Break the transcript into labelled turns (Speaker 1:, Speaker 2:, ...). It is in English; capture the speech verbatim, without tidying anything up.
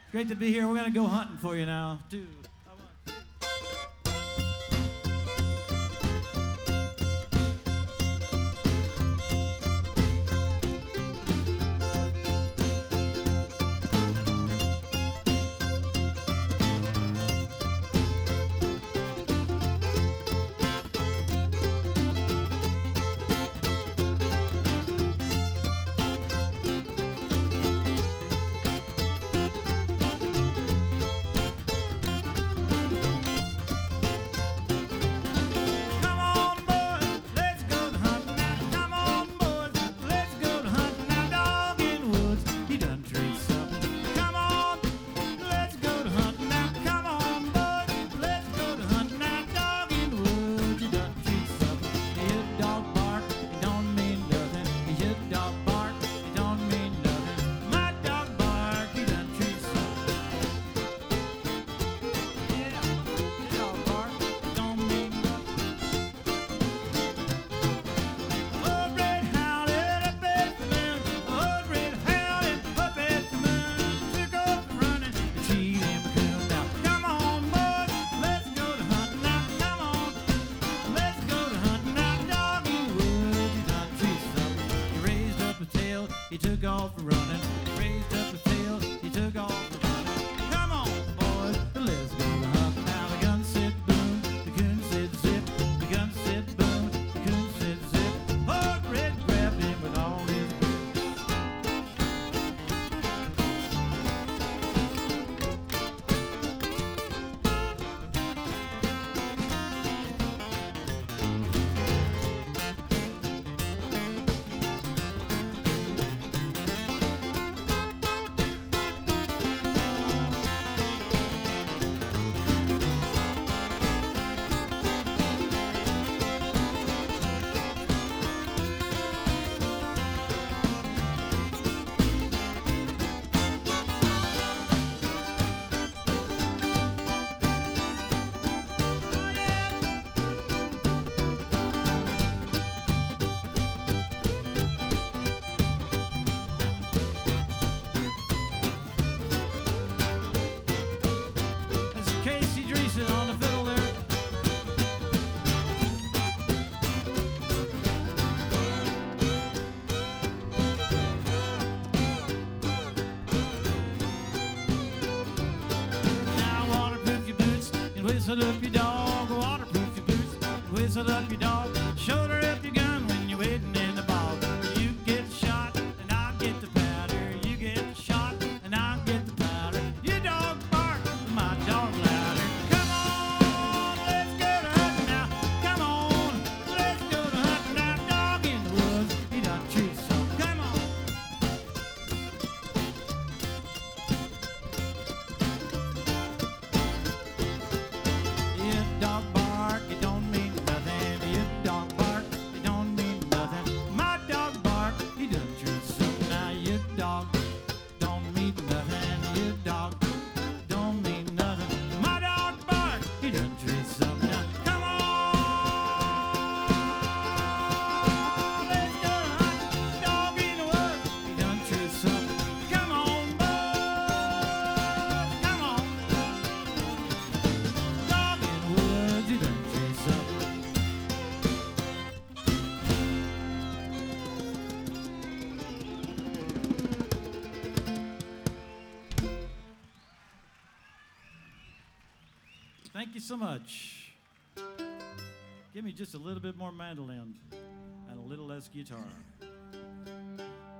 Speaker 1: Great to be here. We're going to go hunting for you now. Two. He took off running, raised up his tail, he took off running. Come on, boys, let's go hunt. Now the gun said boom, the coon said zip, the gun said boom, the coon said zip. Old Red grabbed him with all his whistle up your dog, waterproof your boots, whistle up your dog, shoulder up your gun when you're waiting in the bog. You get shot and I'll get the powder, you get shot and I'll get the powder. Your dog bark, my dog louder. Come on, let's go to hunting now. Come on, let's go to hunting now. Dog in the woods, he done treat some. Come on. Dog bark, it don't mean nothing. Your dog bark, it don't mean nothing. My dog bark, he done treat something. Now your dog don't mean nothing. Your dog don't mean nothing. My dog bark, he done treat something. Now come on, let's go to hunt. Dog in the woods, he done treat something. Come on, boys, come on. Dog in the woods, he done treat something. Thank you so much. Give me just a little bit more mandolin and a little less guitar.